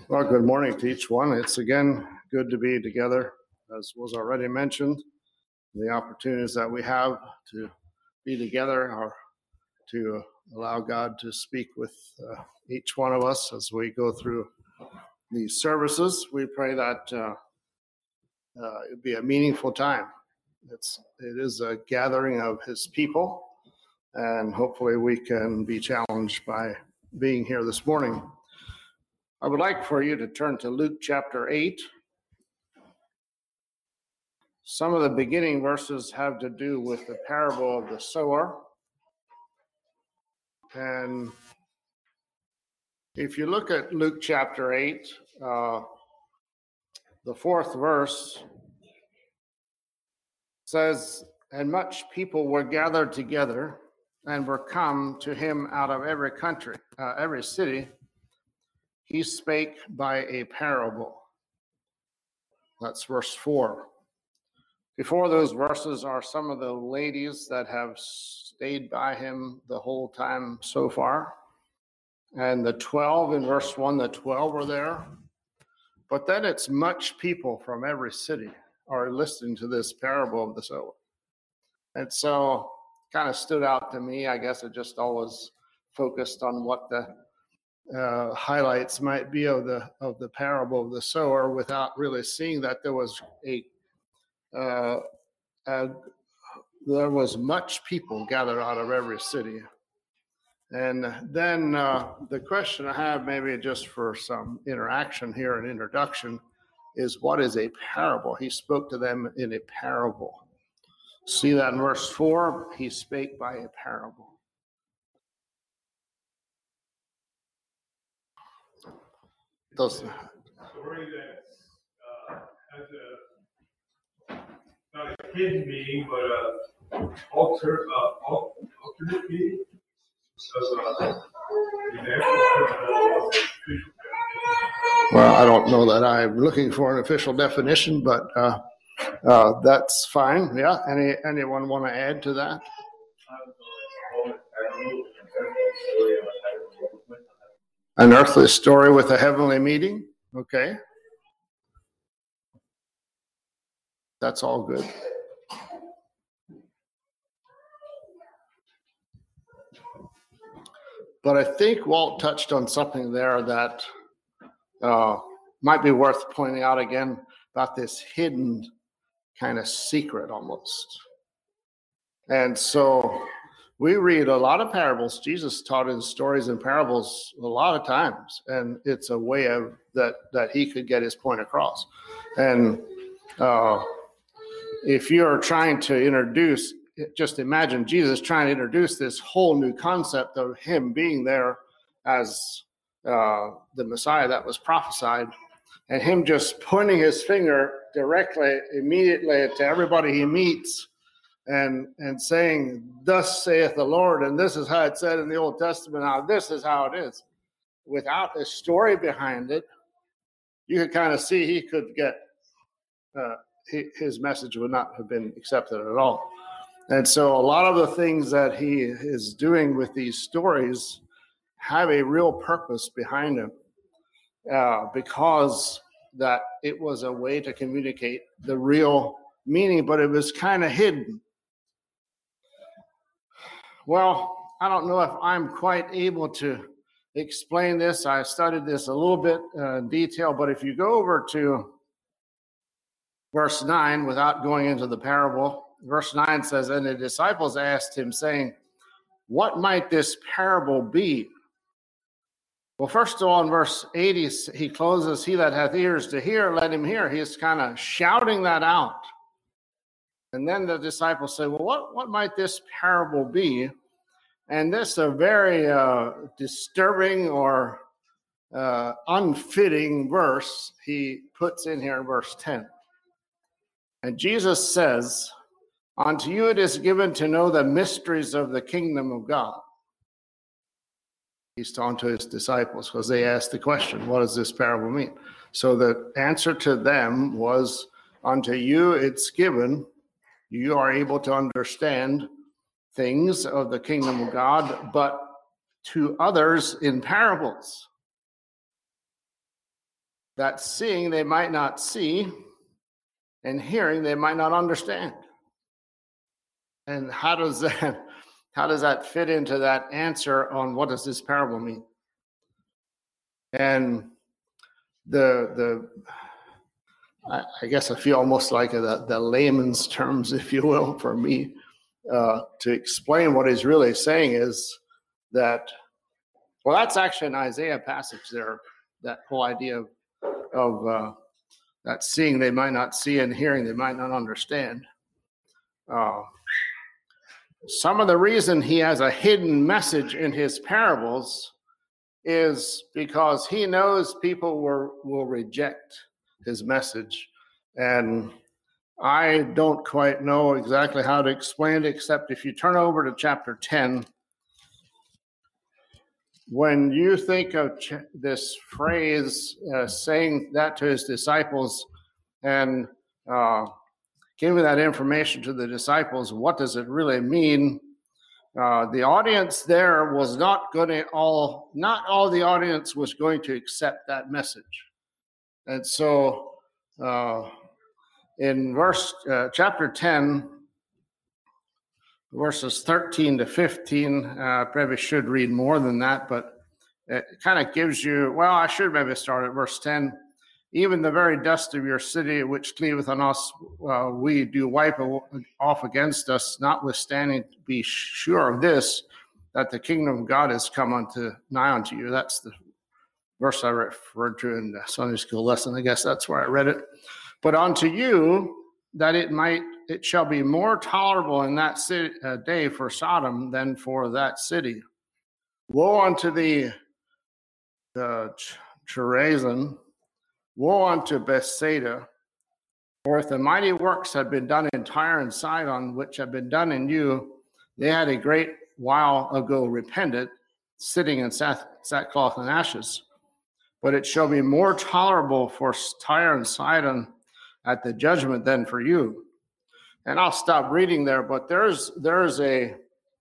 Well, good morning to each one. It's again good to be together, as was already mentioned. The opportunities that we have to be together are to allow God to speak with each one of us as we go through these services. We pray that it be a meaningful time. It is a gathering of His people, and hopefully we can be challenged by being here this morning. I would like for you to turn to Luke chapter 8. Some of the beginning verses have to do with the parable of the sower. And if you look at Luke chapter 8, the fourth verse says, "And much people were gathered together and were come to him out of every country, every city. He spake by a parable." That's verse 4. Before those verses are some of the ladies that have stayed by him the whole time so far. And the 12 in verse 1, the 12 are there. But then it's much people from every city are listening to this parable of the sower. And so kind of stood out to me. I guess it just always focused on what the highlights might be of the parable of the sower without really seeing that there was there was much people gathered out of every city. And then the question I have, maybe just for some interaction here, an introduction, is what is a parable? He spoke to them in a parable. See that in verse 4? He spake by a parable. Those story that has not a hidden meaning, but an alternate meaning. Well, I don't know that I'm looking for an official definition, but that's fine. Yeah. Anyone want to add to that? An earthly story with a heavenly meaning. Okay. That's all good. But I think Walt touched on something there that might be worth pointing out again about this hidden kind of secret almost. And so we read a lot of parables. Jesus taught in stories and parables a lot of times, and it's a way of that he could get his point across. And if you're trying to introduce, just imagine Jesus trying to introduce this whole new concept of him being there as the Messiah that was prophesied, and him just pointing his finger directly, immediately to everybody he meets and saying, "Thus saith the Lord," and this is how it said in the Old Testament, now this is how it is. Without a story behind it, you could kind of see he could get, his message would not have been accepted at all. And so a lot of the things that he is doing with these stories have a real purpose behind them, because that it was a way to communicate the real meaning, but it was kind of hidden. Well, I don't know if I'm quite able to explain this. I studied this a little bit in detail, but if you go over to verse 9, without going into the parable, verse 9 says, "And the disciples asked him, saying, What might this parable be?" Well, first of all, in verse 8, he closes, "He that hath ears to hear, let him hear." He's kind of shouting that out. And then the disciples say, "Well, what might this parable be?" And this is a very disturbing or unfitting verse he puts in here in verse 10. And Jesus says, "Unto you it is given to know the mysteries of the kingdom of God." He's talking to his disciples because they asked the question, what does this parable mean? So the answer to them was, unto you it's given, you are able to understand things of the kingdom of God, but to others in parables. that seeing they might not see, and hearing they might not understand. And how does that fit into that answer on what does this parable mean? And I guess I feel almost like the layman's terms, if you will, for me, to explain what he's really saying is that, well, that's actually an Isaiah passage there, that whole idea of that seeing they might not see and hearing they might not understand. Some of the reason he has a hidden message in his parables is because he knows people will reject his message. And I don't quite know exactly how to explain it, except if you turn over to chapter 10, when you think of this phrase, saying that to his disciples and giving that information to the disciples, what does it really mean? The audience there was not all the audience was going to accept that message. And so in chapter 10, verses 13 to 15, probably should read more than that, but it kind of gives you, well, I should maybe start at verse 10. Even the very dust of your city, which cleaveth on us, we do wipe off against us, notwithstanding, be sure of this, that the kingdom of God is come nigh unto you. That's the verse I referred to in the Sunday school lesson. I guess that's where I read it. But unto you, that it shall be more tolerable in that day for Sodom than for that city. Woe unto the Chorazin, woe unto Bethsaida, for if the mighty works had been done in Tyre and Sidon, which have been done in you, they had a great while ago repented, sitting in sackcloth and ashes. But it shall be more tolerable for Tyre and Sidon at the judgment than for you. And I'll stop reading there, but there's a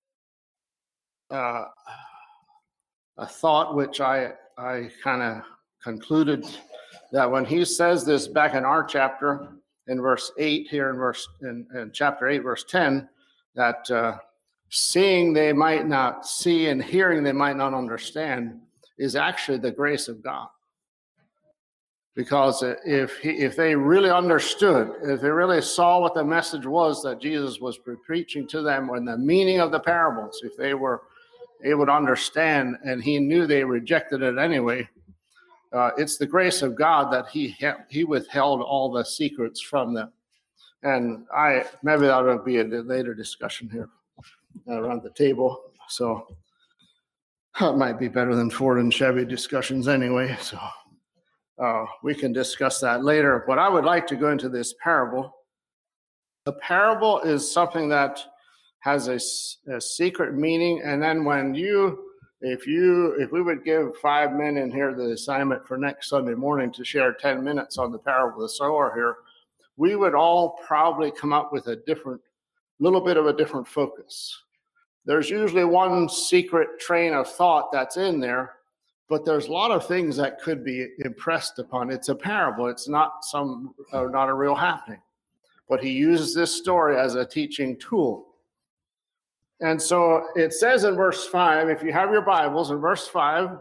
thought which I kind of concluded that when he says this back in our chapter in verse 8 here in chapter 8 verse 10, that seeing they might not see and hearing they might not understand is actually the grace of God. Because if they really understood, if they really saw what the message was that Jesus was preaching to them and the meaning of the parables, if they were able to understand and he knew they rejected it anyway, it's the grace of God that he withheld all the secrets from them. And maybe that will be a later discussion here around the table. So it might be better than Ford and Chevy discussions anyway. So we can discuss that later. But I would like to go into this parable. The parable is something that has a secret meaning. And then if we would give 5 men in here the assignment for next Sunday morning to share 10 minutes on the parable of the sower here, we would all probably come up with little bit of a different focus. There's usually one secret train of thought that's in there, but there's a lot of things that could be impressed upon. It's a parable. It's not not a real happening. But he uses this story as a teaching tool. And so it says in verse 5, if you have your Bibles, in verse 5,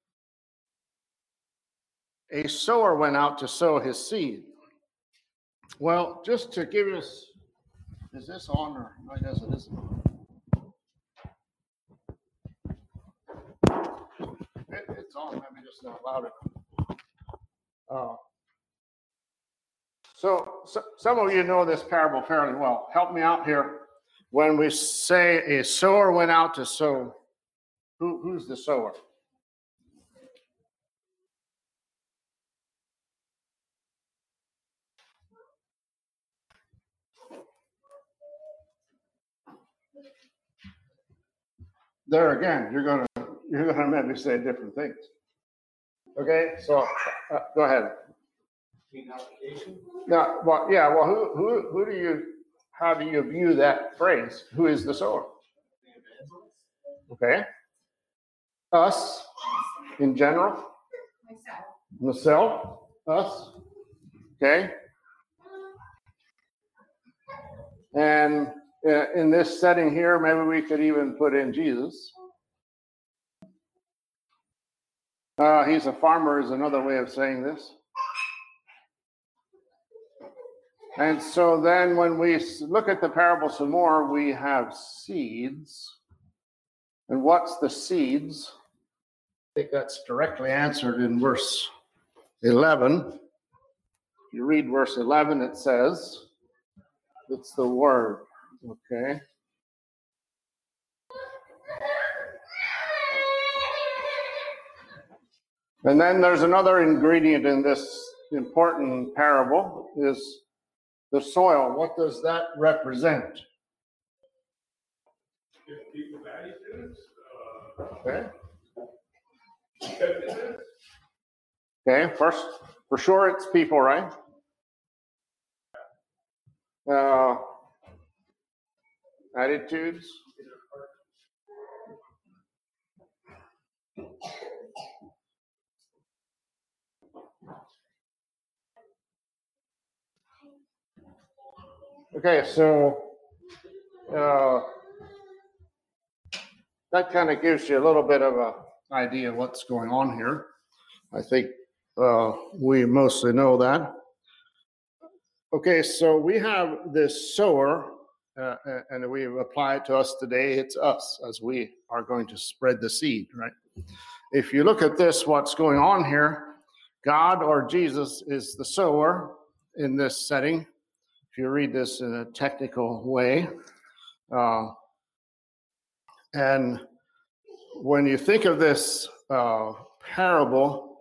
a sower went out to sow his seed. Well, just to give us, is this on or I guess it isn't? It's on, maybe just not louder. So some of you know this parable fairly well. Help me out here. When we say a sower went out to sow, who's the sower? There again, you're gonna maybe say different things. Okay, so go ahead. No, well, yeah. Well, how do you view that phrase? Who is the sower? Okay. Us, in general. Myself. us. Okay? And in this setting here, maybe we could even put in Jesus. He's a farmer is another way of saying this. And so then when we look at the parable some more, we have seeds. And what's the seeds? I think that's directly answered in verse 11. If you read verse 11, it says, it's the word, okay? And then there's another ingredient in this important parable, is the soil. What does that represent? People attitudes. Okay. Okay, first, for sure it's people, right? Attitudes. Okay, so that kind of gives you a little bit of an idea of what's going on here. I think we mostly know that. Okay, so we have this sower, and we apply it to us today. It's us, as we are going to spread the seed, right? If you look at this, what's going on here, God or Jesus is the sower in this setting. If you read this in a technical way. And when you think of this parable,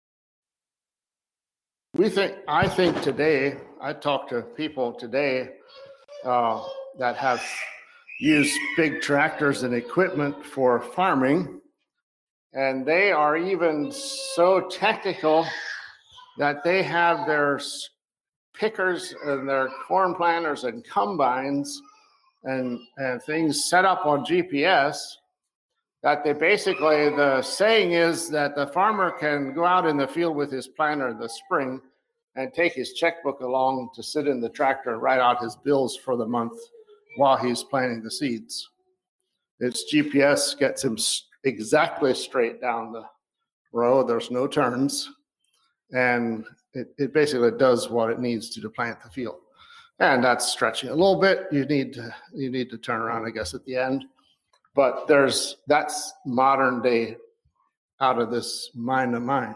I think today, I talk to people today that have used big tractors and equipment for farming, and they are even so technical that they have their pickers and their corn planters and combines and things set up on GPS, that they basically, the saying is that the farmer can go out in the field with his planter in the spring and take his checkbook along to sit in the tractor and write out his bills for the month while he's planting the seeds. Its GPS gets him exactly straight down the row. There's no turns. And it basically does what it needs to plant the field. And that's stretching a little bit. You need to turn around, I guess, at the end. But that's modern day out of this mind of mine.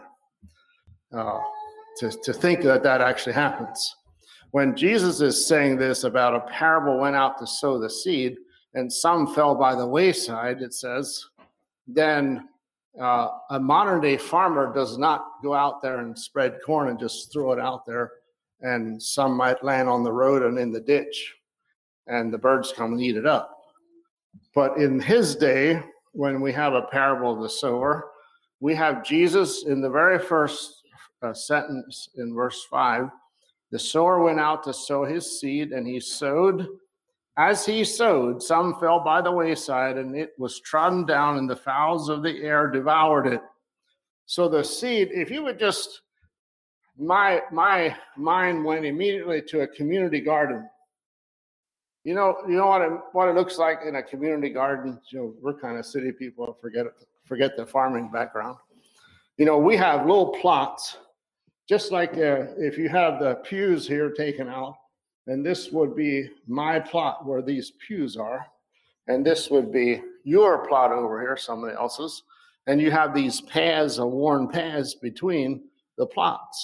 To think that actually happens. When Jesus is saying this about a parable went out to sow the seed, and some fell by the wayside, it says, then a modern day farmer does not go out there and spread corn and just throw it out there, and some might land on the road and in the ditch, and the birds come and eat it up. But in his day, when we have a parable of the sower, we have Jesus in the very first sentence in verse 5. The sower went out to sow his seed, and he sowed. As he sowed, some fell by the wayside, and it was trodden down, and the fowls of the air devoured it. So the seed, if you would just, my mind went immediately to a community garden. You know what it looks like in a community garden. We're kind of city people. Forget the farming background. We have little plots, just like if you have the pews here taken out, and this would be my plot where these pews are, and this would be your plot over here, somebody else's, and you have these paths, worn paths between the plots.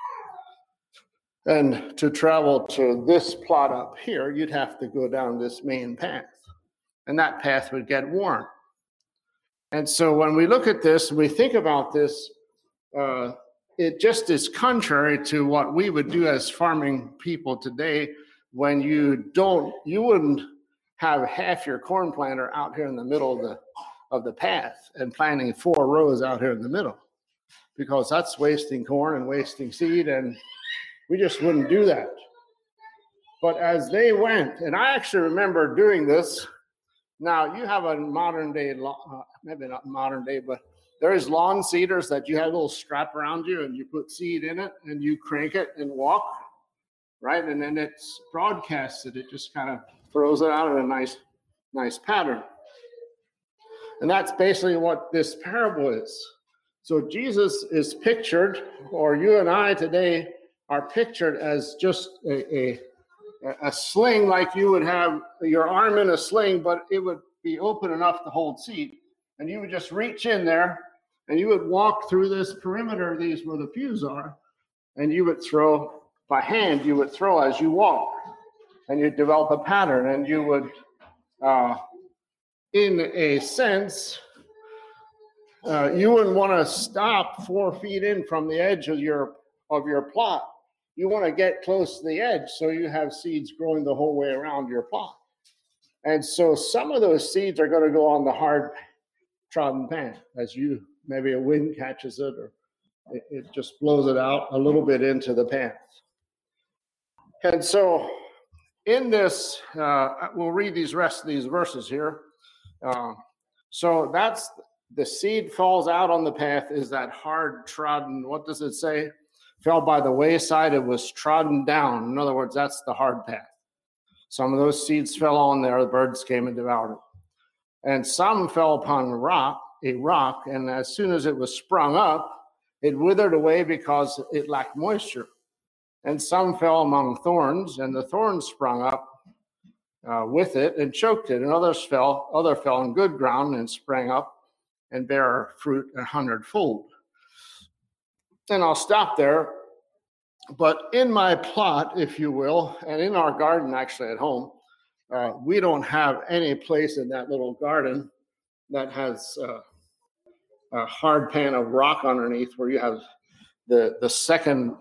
And to travel to this plot up here, you'd have to go down this main path, and that path would get worn. And so when we look at this, we think about this, it just is contrary to what we would do as farming people today, when you wouldn't have half your corn planter out here in the middle of the path and planting 4 rows out here in the middle, because that's wasting corn and wasting seed, and we just wouldn't do that. But as they went, and I actually remember doing this. Now, you have a modern day, maybe not modern day, but There's lawn seeders that you have a little strap around you and you put seed in it and you crank it and walk, right? And then it's broadcasted. It just kind of throws it out in a nice pattern. And that's basically what this parable is. So Jesus is pictured, or you and I today are pictured as just a sling, like you would have your arm in a sling, but it would be open enough to hold seed. And you would just reach in there and you would walk through this perimeter, these where the pews are, and you would throw by hand, you would throw as you walk, and you'd develop a pattern, and you would, in a sense, you wouldn't want to stop 4 feet in from the edge of your plot. You want to get close to the edge so you have seeds growing the whole way around your plot. And so some of those seeds are going to go on the hard trodden path as maybe a wind catches it, or it just blows it out a little bit into the path. And so in this, we'll read these rest of these verses here. So that's the seed falls out on the path, is that hard trodden, what does it say? Fell by the wayside, it was trodden down. In other words, that's the hard path. Some of those seeds fell on there, the birds came and devoured it. And some fell upon a rock, and as soon as it was sprung up, it withered away because it lacked moisture. And some fell among thorns, and the thorns sprung up with it and choked it. And other fell in good ground and sprang up and bear fruit 100-fold. And I'll stop there. But in my plot, if you will, and in our garden actually at home, we don't have any place in that little garden that has a hard pan of rock underneath, where you have the second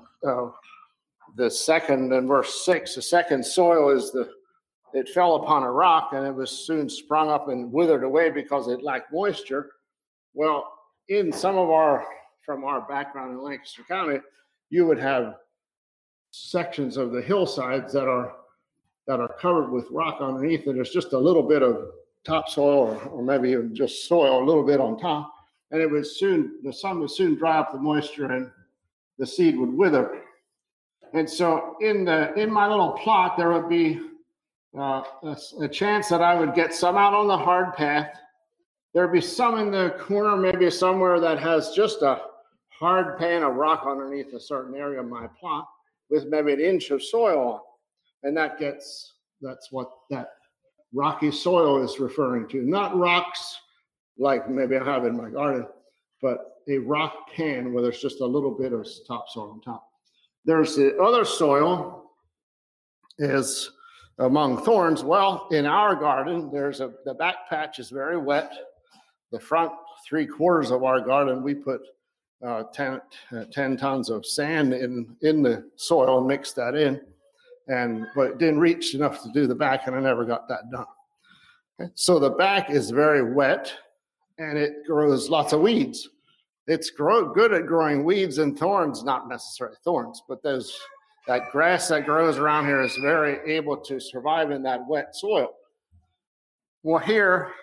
in verse 6, the second soil is it fell upon a rock, and it was soon sprung up and withered away because it lacked moisture. Well, in some of from our background in Lancaster County, you would have sections of the hillsides that are covered with rock underneath, and there's just a little bit of topsoil or maybe even just soil a little bit on top, and the sun would soon dry up the moisture and the seed would wither. And so in my little plot, there would be a chance that I would get some out on the hard path. There'd be some in the corner, maybe somewhere that has just a hard pan of rock underneath a certain area of my plot with maybe 1 inch of soil on. And that's what that rocky soil is referring to. Not rocks like maybe I have in my garden, but a rock pan where there's just a little bit of topsoil on top. There's the other soil is among thorns. Well, in our garden, the back patch is very wet. The front 3/4 of our garden, we put 10 tons of sand in the soil and mixed that in. But it didn't reach enough to do the back, and I never got that done. Okay. So the back is very wet, and it grows lots of weeds. It's good at growing weeds and thorns, not necessarily thorns, but that grass that grows around here is very able to survive in that wet soil. Well, here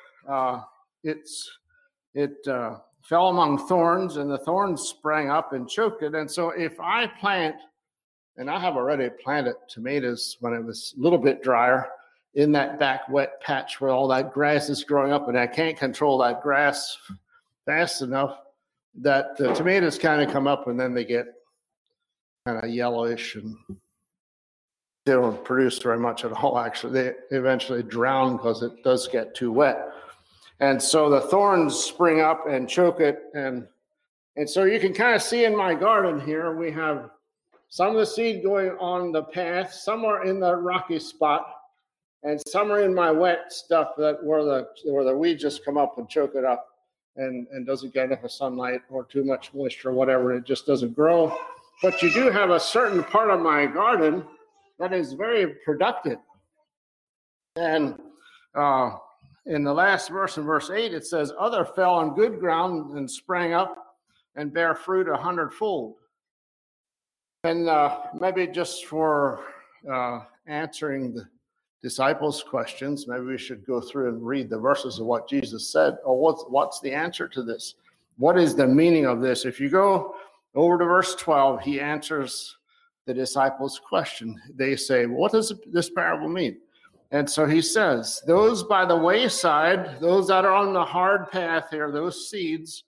it fell among thorns, and the thorns sprang up and choked it. And so if I plant, and I have already planted tomatoes when it was a little bit drier in that back wet patch where all that grass is growing up, and I can't control that grass fast enough, that the tomatoes kind of come up and then they get kind of yellowish and they don't produce very much at all. Actually, they eventually drown because it does get too wet. And so the thorns spring up and choke it. And so you can kind of see in my garden here, we have some of the seed going on the path, some are in the rocky spot, and some are in my wet stuff where the weeds just come up and choke it up and doesn't get enough sunlight or too much moisture or whatever. It just doesn't grow. But you do have a certain part of my garden that is very productive. And in the last verse, in verse 8, it says, other fell on good ground and sprang up and bear fruit 100-fold. And maybe just for answering the disciples' questions, maybe we should go through and read the verses of what Jesus said. Or what's the answer to this? What is the meaning of this? If you go over to verse 12, he answers the disciples' question. They say, what does this parable mean? And so he says, those by the wayside, those that are on the hard path here, those seeds,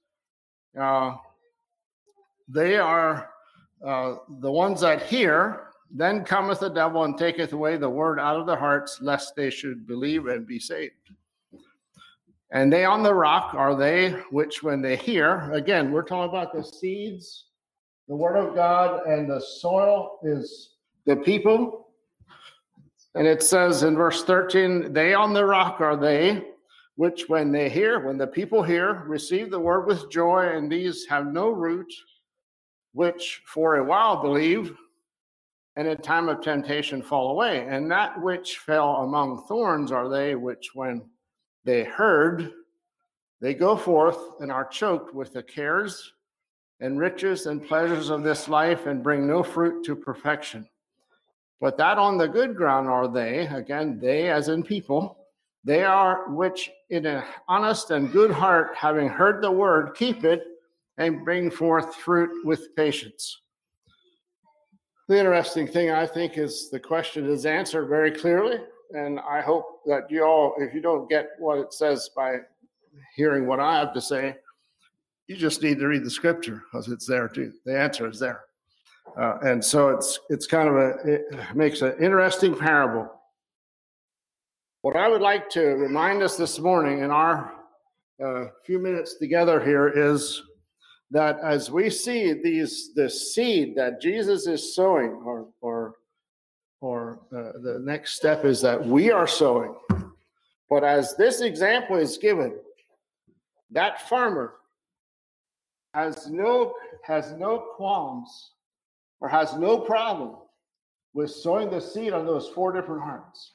they are the ones that hear. Then cometh the devil and taketh away the word out of their hearts, lest they should believe and be saved. And they on the rock are they which when they hear, again, we're talking about the seeds, the word of God, and the soil is the people. And it says in verse 13, they on the rock are they which when they hear, when the people hear, receive the word with joy, and these have no root, which for a while believe, and in time of temptation fall away. And that which fell among thorns are they which when they heard, they go forth and are choked with the cares and riches and pleasures of this life, and bring no fruit to perfection. But that on the good ground are they, again, they as in people, they are which in an honest and good heart, having heard the word, keep it, and bring forth fruit with patience. The interesting thing, I think, is the question is answered very clearly. And I hope that you all, if you don't get what it says by hearing what I have to say, you just need to read the scripture, because it's there too. The answer is there. And so it's kind of it makes an interesting parable. What I would like to remind us this morning in our few minutes together here is that as we see the seed that Jesus is sowing, or the next step is that we are sowing. But as this example is given, that farmer has no qualms or has no problem with sowing the seed on those 4 different hearts.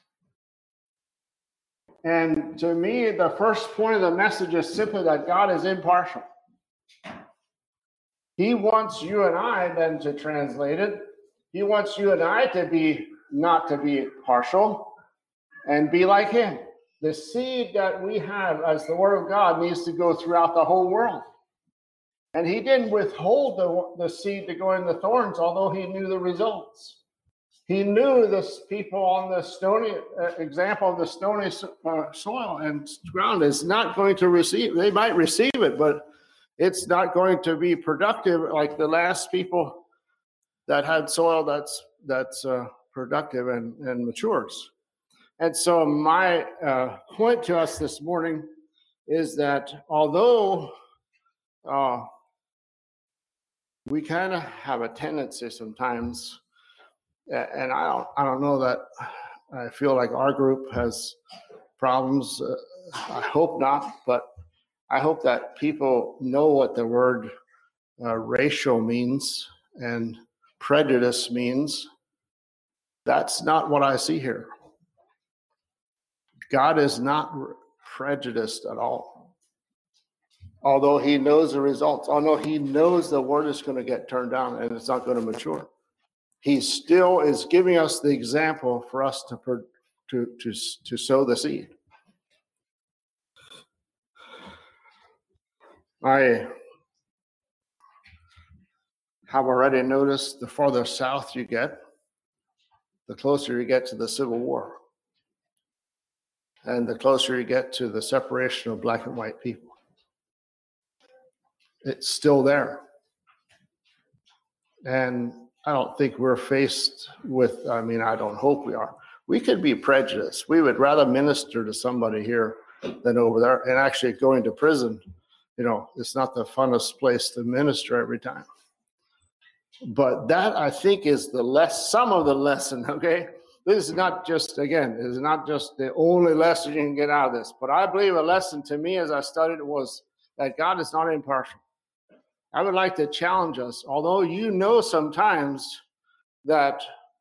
And to me, the first point of the message is simply that God is impartial. He wants you and I then to translate it. He wants you and I to be not to be partial and be like him. The seed that we have as the word of God needs to go throughout the whole world. And he didn't withhold the seed to go in the thorns, although he knew the results. He knew this people on the stony example of the stony soil and ground is not going to receive. They might receive it, but it's not going to be productive like the last people that had soil that's productive and matures. And so my point to us this morning is that although we kind of have a tendency sometimes, and I don't know that I feel like our group has problems. I hope not, but I hope that people know what the word racial means and prejudice means. That's not what I see here. God is not prejudiced at all. Although he knows the results, although he knows the word is going to get turned down and it's not going to mature, he still is giving us the example for us to sow the seed. I have already noticed the farther south you get, the closer you get to the Civil War, and the closer you get to the separation of black and white people. It's still there. And I don't think we're faced with, I don't hope we are. We could be prejudiced. We would rather minister to somebody here than over there. And actually going to prison, it's not the funnest place to minister every time. But that, I think, is some of the lesson, okay? This is not just, again, it is not just the only lesson you can get out of this. But I believe a lesson to me as I studied it was that God is not impartial. I would like to challenge us, although sometimes that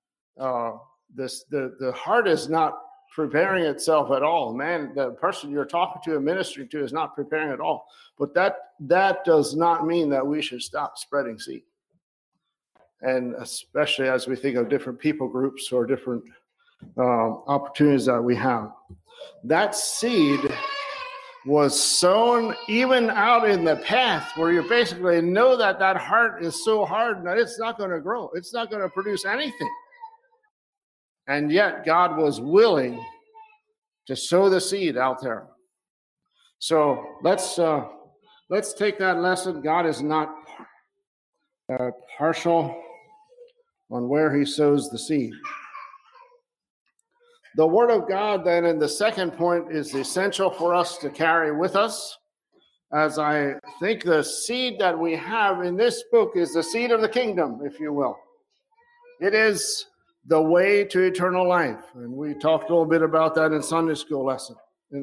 the heart is not preparing itself at all. Man, the person you're talking to and ministering to is not preparing at all. But that does not mean that we should stop spreading seed. And especially as we think of different people groups or different opportunities that we have. That seed was sown even out in the path where you basically know that that heart is so hard that it's not going to grow. It's not going to produce anything. And yet God was willing to sow the seed out there. So let's take that lesson. God is not partial on where he sows the seed. The word of God then in the second point is essential for us to carry with us, as I think the seed that we have in this book is the seed of the kingdom, if you will. It is the way to eternal life. And we talked a little bit about that in the Sunday school lesson.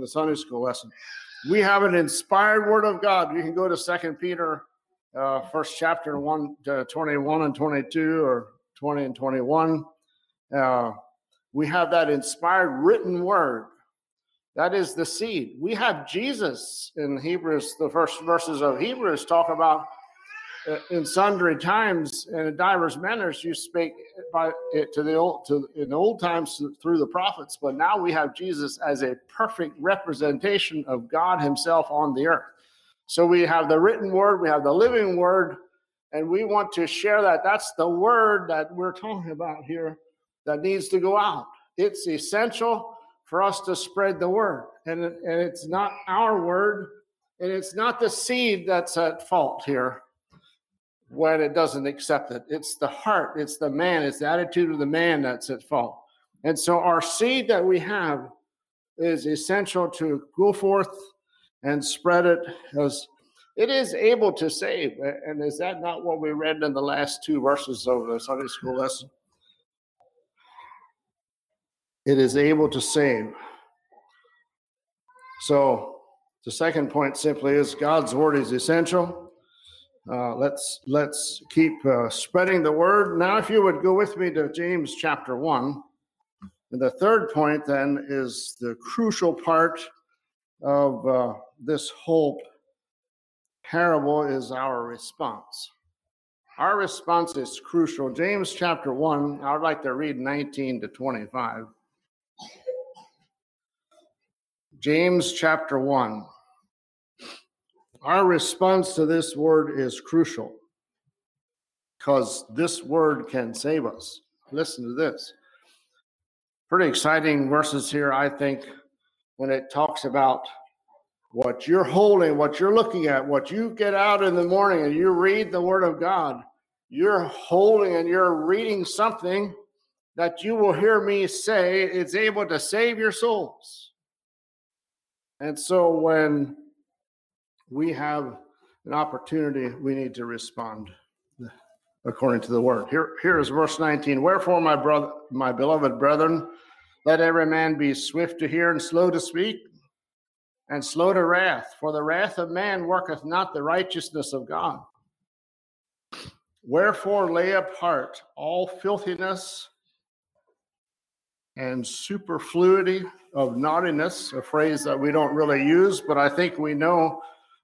We have an inspired word of God. You can go to 2 Peter, first chapter 1 to 21 and 22, or 20 and 21. We have that inspired written word. That is the seed. We have Jesus in Hebrews. The first verses of Hebrews talk about in sundry times and in divers manners you spake by it in the old times through the prophets, but now we have Jesus as a perfect representation of God himself on the earth. So we have the written word, we have the living word, and we want to share that. That's the word that we're talking about here that needs to go out. It's essential for us to spread the word. And it's not our word, and it's not the seed that's at fault here when it doesn't accept it. It's the heart, it's the man, it's the attitude of the man that's at fault. And so our seed that we have is essential to go forth and spread it, because it is able to save. And is that not what we read in the last two verses of the Sunday school lesson? It is able to save. So the second point simply is God's word is essential. Let's keep spreading the word. Now, if you would go with me to James chapter 1. And the third point then is the crucial part of this whole parable is our response. Our response is crucial. James chapter 1, I would like to read 19 to 25. James chapter 1. Our response to this word is crucial because this word can save us. Listen to this. Pretty exciting verses here, I think, when it talks about what you're holding, what you're looking at, what you get out in the morning and you read the word of God. You're holding and you're reading something that you will hear me say is able to save your souls. And so when we have an opportunity, we need to respond according to the word. Here is verse 19. Wherefore, my beloved brethren, let every man be swift to hear and slow to speak and slow to wrath. For the wrath of man worketh not the righteousness of God. Wherefore, lay apart all filthiness and superfluity of naughtiness, a phrase that we don't really use, but I think we know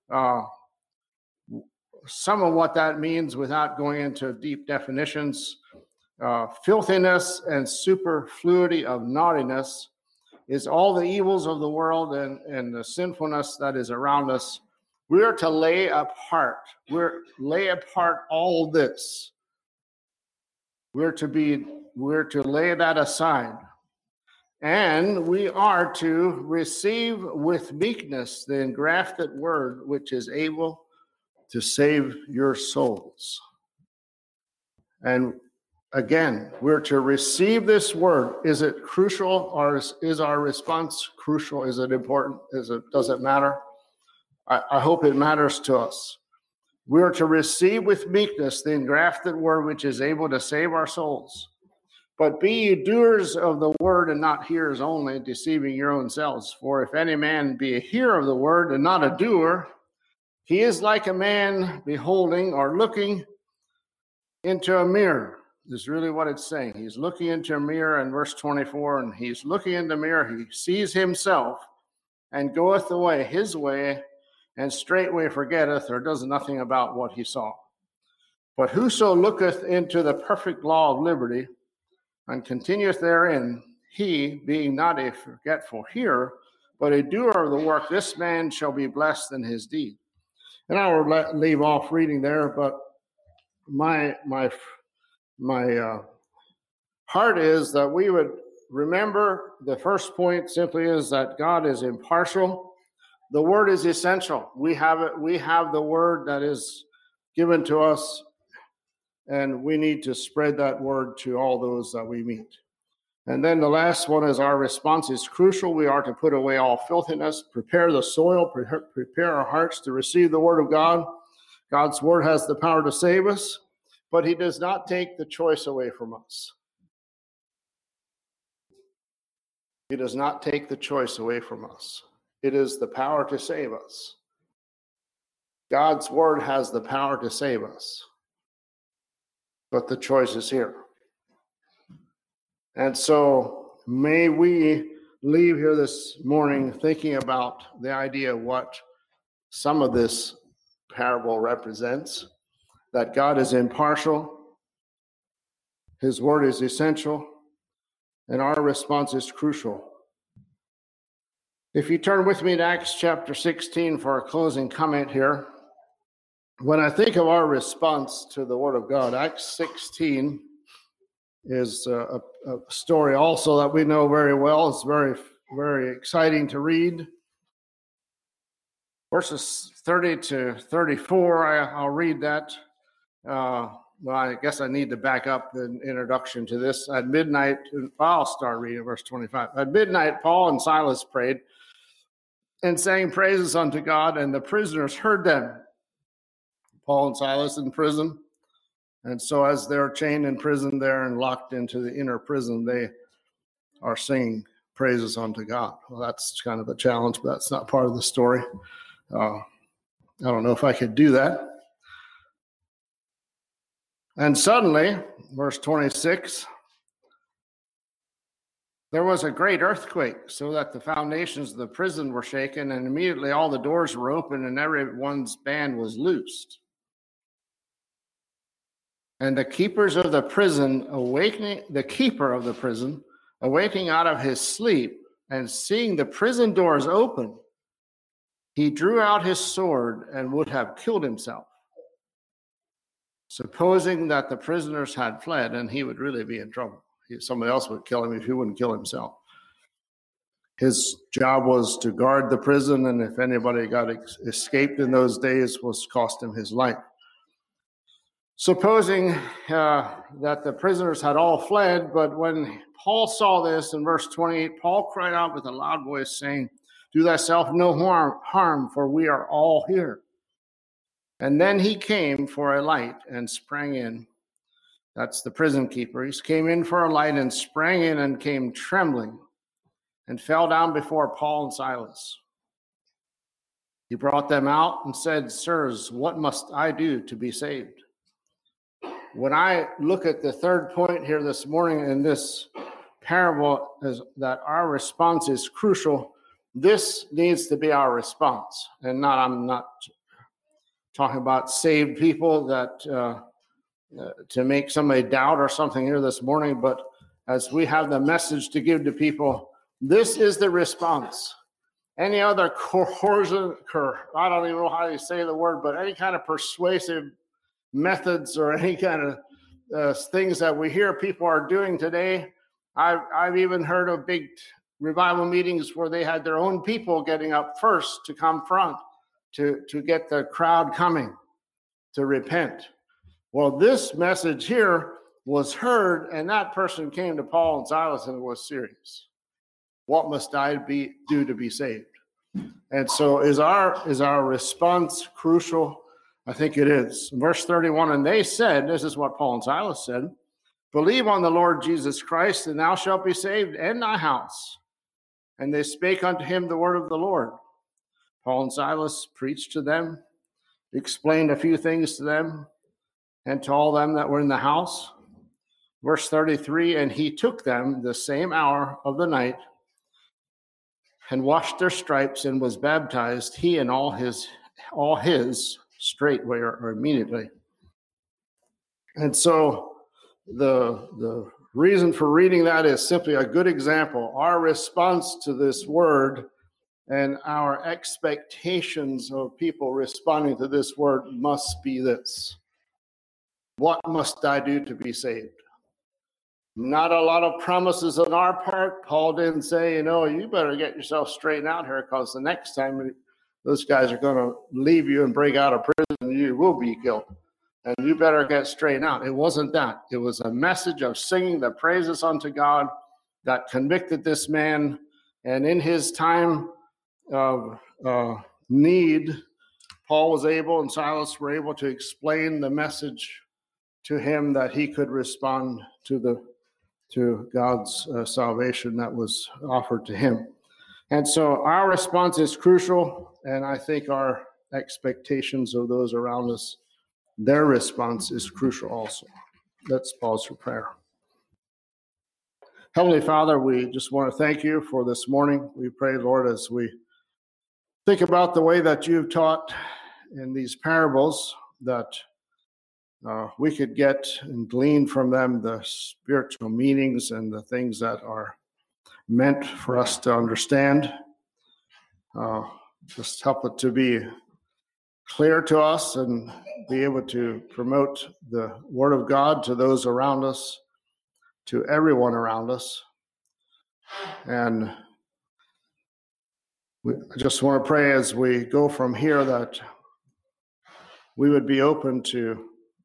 some of what that means without going into deep definitions. Filthiness and superfluity of naughtiness is all the evils of the world and the sinfulness that is around us. We are to lay apart. Lay apart all this. We're to lay that aside. And we are to receive with meekness the engrafted word, which is able to save your souls. And again, we're to receive this word. Is it crucial, or is our response crucial? Is it important? Does it matter? I hope it matters to us. We are to receive with meekness the engrafted word, which is able to save our souls. But be ye doers of the word and not hearers only, deceiving your own selves. For if any man be a hearer of the word and not a doer, he is like a man beholding or looking into a mirror. This is really what it's saying. He's looking into a mirror in verse 24, and he's looking in the mirror. He sees himself and goeth away his way, and straightway forgetteth or does nothing about what he saw. But whoso looketh into the perfect law of liberty, and continueth therein, he, being not a forgetful hearer, but a doer of the work, this man shall be blessed in his deed. And I will leave off reading there, but my heart is that we would remember the first point simply is that God is impartial. The word is essential. We have it. We have the word that is given to us, and we need to spread that word to all those that we meet. And then the last one is our response is crucial. We are to put away all filthiness, prepare the soil, prepare our hearts to receive the word of God. God's word has the power to save us, but he does not take the choice away from us. He does not take the choice away from us. It is the power to save us. God's word has the power to save us, but the choice is here. And so may we leave here this morning thinking about the idea of what some of this parable represents, that God is impartial, his word is essential, and our response is crucial. If you turn with me to Acts chapter 16 for our closing comment here, when I think of our response to the word of God, Acts 16 is a story also that we know very well. It's very, very exciting to read. Verses 30 to 34, I'll read that. Well, I guess I need to back up the introduction to this. At midnight, I'll start reading verse 25. At midnight, Paul and Silas prayed and sang praises unto God, and the prisoners heard them. Paul and Silas in prison. And so as they're chained in prison there and locked into the inner prison, they are singing praises unto God. Well, that's kind of a challenge, but that's not part of the story. I don't know if I could do that. And suddenly, verse 26, there was a great earthquake, so that the foundations of the prison were shaken, and immediately all the doors were open, and everyone's band was loosed. And the keeper of the prison, awaking out of his sleep, and seeing the prison doors open, he drew out his sword and would have killed himself, supposing that the prisoners had fled, and he would really be in trouble. Somebody else would kill him if he wouldn't kill himself. His job was to guard the prison, and if anybody got escaped in those days, was cost him his life. Supposing that the prisoners had all fled, but when Paul saw this in verse 28, Paul cried out with a loud voice, saying, "Do thyself no harm, for we are all here." And then he came for a light and sprang in. That's the prison keeper. He came in for a light and sprang in and came trembling and fell down before Paul and Silas. He brought them out and said, "Sirs, what must I do to be saved?" When I look at the third point here this morning in this parable, is that our response is crucial. This needs to be our response. And I'm not talking about saved people that to make somebody doubt or something here this morning, but as we have the message to give to people, this is the response. Any other coercion, I don't even know how you say the word, but any kind of persuasive methods or any kind of things that we hear people are doing today. I've even heard of big revival meetings where they had their own people getting up first to come front to get the crowd coming to repent. Well, this message here was heard, and that person came to Paul and Silas and was serious. What must I do to be saved? And so is our response crucial? I think it is. Verse 31, and they said, this is what Paul and Silas said, "Believe on the Lord Jesus Christ, and thou shalt be saved, and thy house." And they spake unto him the word of the Lord. Paul and Silas preached to them, explained a few things to them, and to all them that were in the house. Verse 33, and he took them the same hour of the night, and washed their stripes, and was baptized, he and all his straightway or immediately. And so the reason for reading that is simply a good example. Our response to this word And our expectations of people responding to this word must be this: what must I do to be saved? Not a lot of promises on our part. Paul didn't say, you better get yourself straightened out here, because the next time those guys are going to leave you and break out of prison, you will be killed. And you better get straightened out. It wasn't that. It was a message of singing the praises unto God that convicted this man. And in his time of need, Paul was able and Silas were able to explain the message to him, that he could respond to God's salvation that was offered to him. And so our response is crucial, and I think our expectations of those around us, their response is crucial also. Let's pause for prayer. Heavenly Father, we just want to thank you for this morning. We pray, Lord, as we think about the way that you've taught in these parables, that we could get and glean from them the spiritual meanings and the things that are meant for us to understand. Just help it to be clear to us and be able to promote the Word of God to those around us, to everyone around us. And I just want to pray as we go from here that we would be open to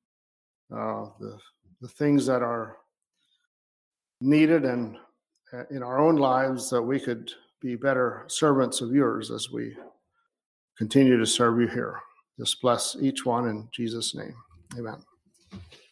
the things that are needed and in our own lives, that we could be better servants of yours as we continue to serve you here. Just bless each one in Jesus' name. Amen.